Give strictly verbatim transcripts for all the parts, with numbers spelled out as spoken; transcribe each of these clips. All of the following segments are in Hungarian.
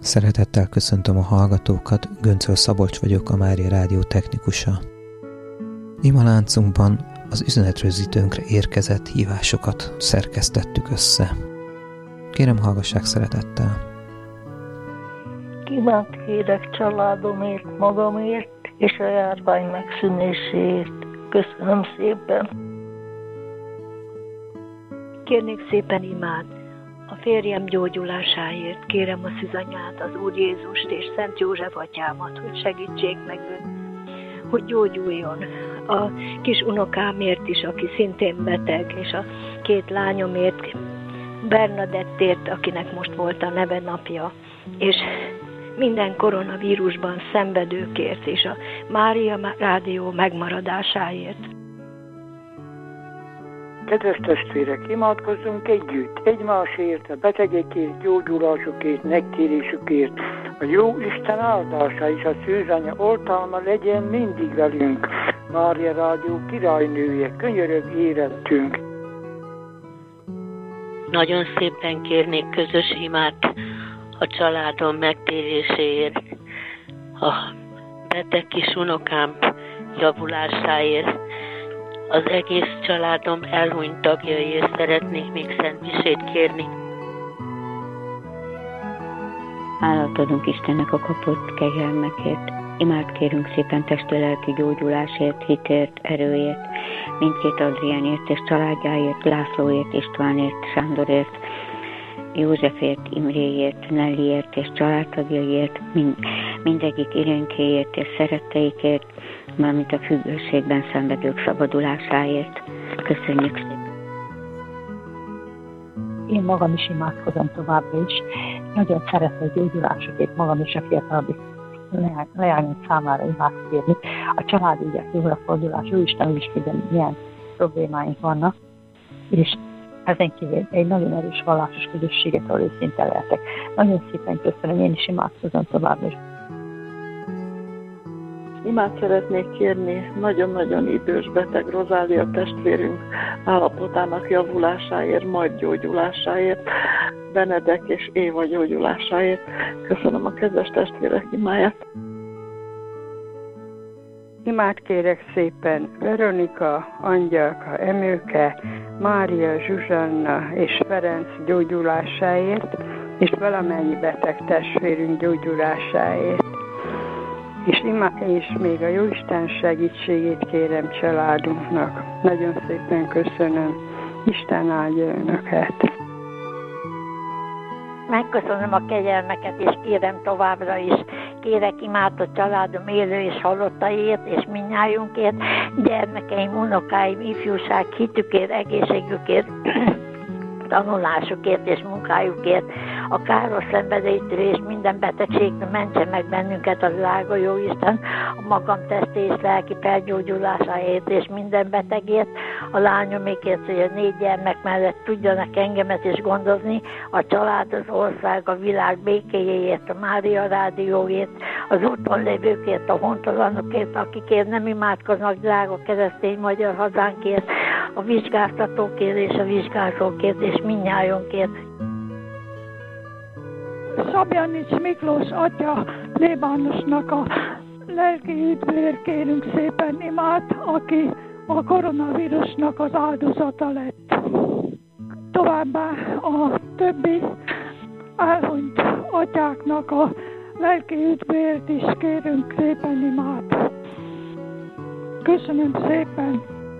Szeretettel köszöntöm a hallgatókat, Göncöl Szabolcs vagyok, a Mária Rádió technikusa. Imaláncunkban az üzenetrögzítőnkre érkezett hívásokat szerkesztettük össze. Kérem, hallgassák szeretettel. Kívánt kérek családomért, magamért és a járvány megszűnéséért. Köszönöm szépen. Kérnék szépen imád a férjem gyógyulásáért. Kérem a szűzanyát, az Úr Jézust és Szent József atyámat, hogy segítsék meg őt, hogy gyógyuljon. A kis unokámért is, aki szintén beteg, és a két lányomért, Bernadettért, akinek most volt a nevenapja, és minden koronavírusban szenvedőkért, és a Mária Rádió megmaradásáért. Kedves testvérek, imádkozzunk együtt, egymásért, a betegekért, gyógyulásukért, megtérésükért. A jó Isten áldása és a szűzanya oltalma legyen mindig velünk. Mária Rádió királynője, könyörög érettünk. Nagyon szépen kérnék közös imát a családom megtéréséért, a beteg kis unokám javulásáért, az egész családom elhunyt tagjaiért szeretnék még szent misét kérni. Hálát adunk Istennek a kapott kegyelmekért. Imád kérünk szépen testi-lelki gyógyulásért, hitért, erőért, mindkét Adriánért és családjáért, Lászlóért, Istvánért, Sándorért, Józsefért, Imréért, Nelliért és családtagjaiért, mind, mindegyik Irénkéért és szeretteikért, valamint a függőségben szenvedők szabadulásáért. Köszönjük szépen! Én magam is imádkozom továbbra is. Nagyon szeretem a gyógyulásokért, magam is a fiatalabbik leányom számára imád kérni. A családügyek jóra fordulás, Jóisten is tudja, milyen problémáink vannak, és ezen kívül egy nagyon erős vallásos közösséget, ahol őszinte lehetek. Nagyon szépen köszönöm, én is imádkozom továbbra is. Imát szeretnék kérni nagyon-nagyon idős beteg Rozália testvérünk állapotának javulásáért, majd gyógyulásáért, Benedek és Éva gyógyulásáért. Köszönöm a kedves testvérek imáját. Imát kérek szépen Veronika, Angyalka, Emőke, Mária, Zsuzsanna és Ferenc gyógyulásáért, és valamennyi beteg testvérünk gyógyulásáért. És, ima, és még a Jóisten segítségét kérem családunknak. Nagyon szépen köszönöm. Isten áldja önöket. Megköszönöm a kegyelmeket, és kérem továbbra is. Kérek imát a családom élő és halottaiért, és mindnyájunkért, gyermekeim, unokáim, ifjúság, hitükért, egészségükért, tanulásukért és munkájukért, a káros szenvedélytől és minden betegségtől mentse meg bennünket az drága jó Isten, a magam testi és lelki felgyógyulásáért és minden betegért, a lányomékért, hogy a négy gyermek mellett tudjanak engemet is gondozni, a család, az ország, a világ békéjéért, a Mária Rádióért, az úton lévőkért, a hontalanokért, akikért nem imádkoznak, drága keresztény magyar hazánkért, a vizsgáztatókért és a vizsgázókért és mindnyájunkért. Szabjanics Miklós atya plébánosnak a lelki üdvért kérünk szépen imát, aki a koronavírusnak az áldozata lett. Továbbá a többi elhunyt atyáknak a lelki üdvért is kérünk szépen imát. Köszönöm szépen!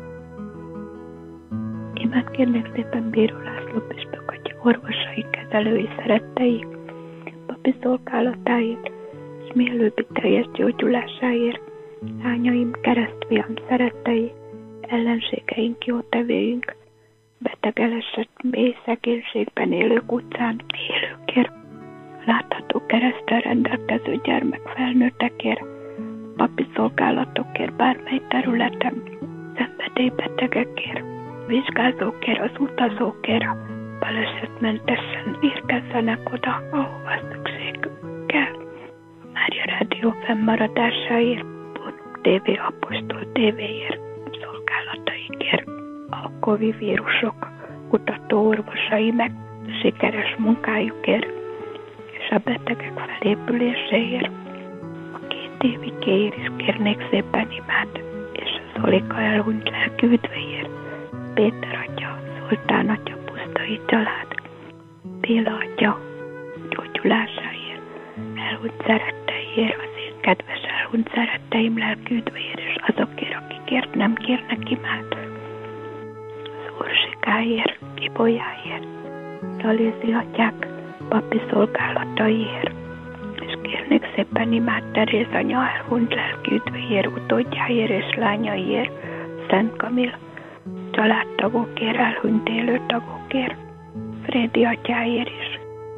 Imát kérnek szépen Bíró László püspök atya orvosai, kezelői, szerettei, papi szolgálatáért, és mielőbbi teljes gyógyulásáért, lányaim, keresztfiam, szerettei, ellenségeink, jótevőink, beteg elesett, mély szegénységben élők, utcán élőkért, látható kereszttel rendelkező gyermek felnőttekért, papi szolgálatokért, bármely területen, szenvedélybetegekért, vizsgázókért, az utazókért, balesetmentesen érkezzenek oda, ahova szükségük kell. A Mária Rádió fennmaradásáért, Bónuk té vé, Apostol té véért, szolgálataikért, a Covid vírusok kutató orvosai meg sikeres munkájukért, és a betegek felépüléséért. A két évikéért is kérnék szépen imát, és a Zolika elhunyt lelki üdvéért. Péter atya, Zoltán atya, Pusztai család, Béla atya gyógyulásáért, elhunyt szeretteiért, az én kedves elhunyt szeretteim lelki üdvéért, és azokért, akikért nem kérnek imát. Az Orsikáért, Ibolyáért, Talézi atyák papi szolgálataiért, és kérnék szépen imát Teréz anya elhunyt lelki üdvéért, utódjáért és lányaiért, Szent Kamil családtagokért, elhunyt élő tagokért, Frédi atyáért is.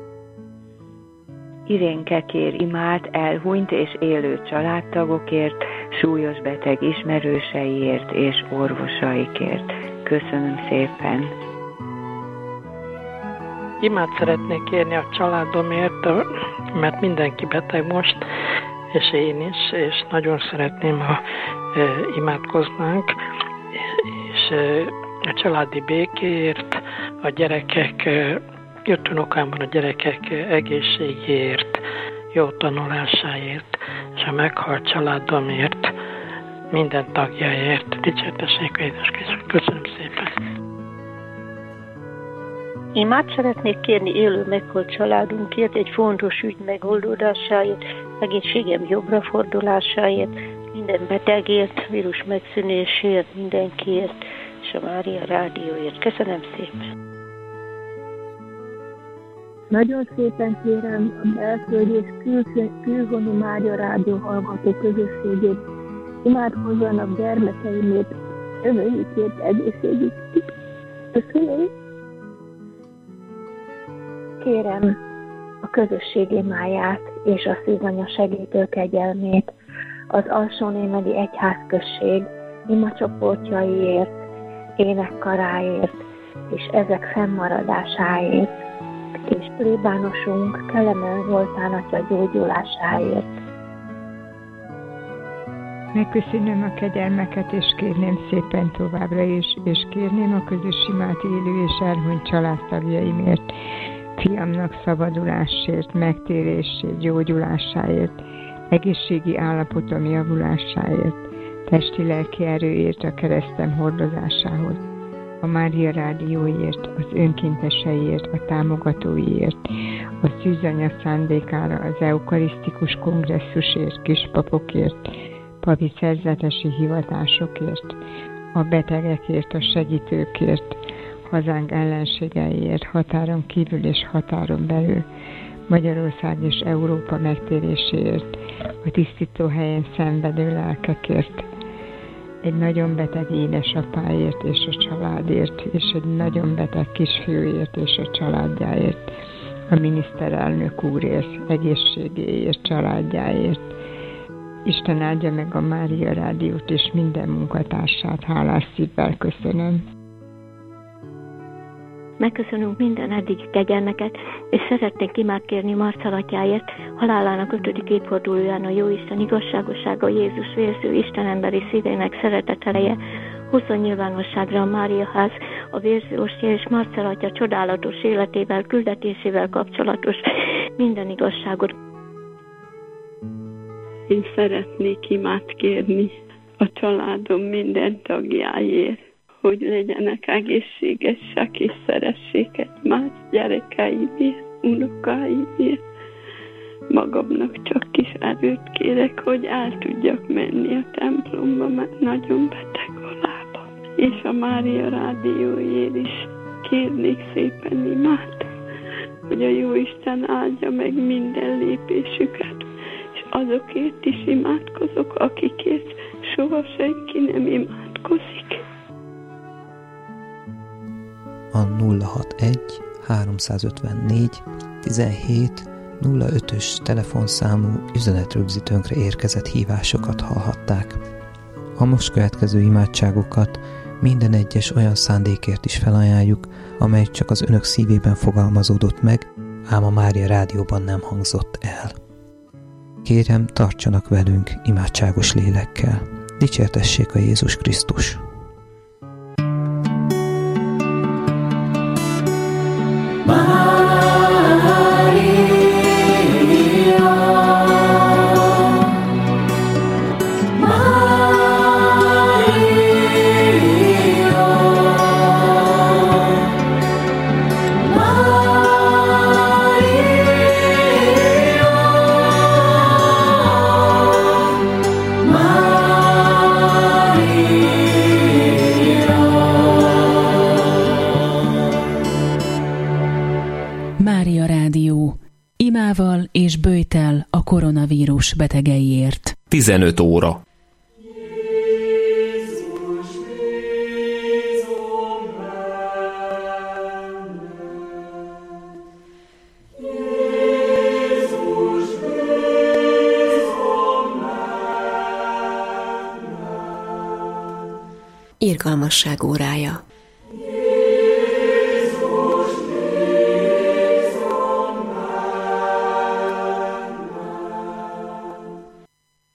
Irénke kér imát elhunyt és élő családtagokért, súlyos beteg ismerőseiért és orvosaikért. Köszönöm szépen! Imát szeretnék kérni a családomért, mert mindenki beteg most, és én is, és nagyon szeretném, ha e, imádkoznánk, és e, a családi békéért, a gyerekek, e, öt unokámban a gyerekek egészségéért, jó tanulásáért, és a meghalt családomért, minden tagjáért. Dicsértessék a Jézus Krisztus. Köszönöm szépen! Imát szeretnék kérni élő meghalt családunkért, egy fontos ügy megoldódásáért, egészségem jobbra fordulásáért, minden betegért, vírus megszűnéséért, mindenkiért, és a Mária Rádióért. Köszönöm szépen! Nagyon szépen kérem a belföldi és kül- külhoni Mária Rádió hallgató közösségét, imádkozzanak gyermekeimért, jövőjükért, egészségükért. Köszönöm! Kérem a közösség imáját és a Szűzanya segítő kegyelmét az Alsónémedi Egyházközség imacsoportjaiért, énekkaráért és ezek fennmaradásáért, és plébánosunk Kelemen Zoltán atya gyógyulásáért. Megköszönöm a kegyelmeket, és kérném szépen továbbra is, és kérném a közös imát élő és elhunyt családtagjaimért, fiamnak szabadulásért, megtérésért, gyógyulásáért, egészségi állapotom javulásáért, testi-lelki erőért a keresztem hordozásához, a Mária Rádióért, az önkénteseiért, a támogatóiért, a Szűzanya szándékára, az eukarisztikus kongresszusért, kispapokért, papi szerzetesi hivatásokért, a betegekért, a segítőkért, hazánk ellenségeiért, határon kívül és határon belül, Magyarország és Európa megtéréséért, a tisztító helyen szenvedő lelkekért, egy nagyon beteg édesapáért és a családért, és egy nagyon beteg kisfiúért és a családjáért, a miniszterelnök úrért, egészségéért, családjáért. Isten áldja meg a Mária Rádiót és minden munkatársát, hálás szívvel köszönöm. Megköszönünk minden eddigi kegyelmeket, és szeretnénk imát kérni Marcel atyáért, halálának ötödik évfordulóján a Jóisten igazságossága, Jézus vérző Isten emberi szívének szereteteleje, hozzon nyilvánosságra a Máriaház, a vérző ostya és Marcel atya csodálatos életével, küldetésével kapcsolatos minden igazságot. Én szeretnék imát kérni a családom minden tagjáért, hogy legyenek egészségesek és szeressék egymást, gyerekeimért, unokáimért. Magamnak csak kis erőt kérek, hogy el tudjak menni a templomba, mert nagyon beteg a lábam. És a Mária Rádióért is kérnék szépen imát, hogy a Jóisten áldja meg minden lépésüket, és azokért is imádkozok, akikért soha senki nem imádkozik. A nulla hatvanegy háromszázötvennégy tizenhét nulla ötös telefonszámú üzenetrögzítőnkre érkezett hívásokat hallhatták. A most következő imádságokat minden egyes olyan szándékért is felajánljuk, amely csak az önök szívében fogalmazódott meg, ám a Mária Rádióban nem hangzott el. Kérem, tartsanak velünk imádságos lélekkel. Dicsértessék a Jézus Krisztus! Mária Szál és böjtel a koronavírus betegeiért. tizenöt óra. Irgalmasság órája.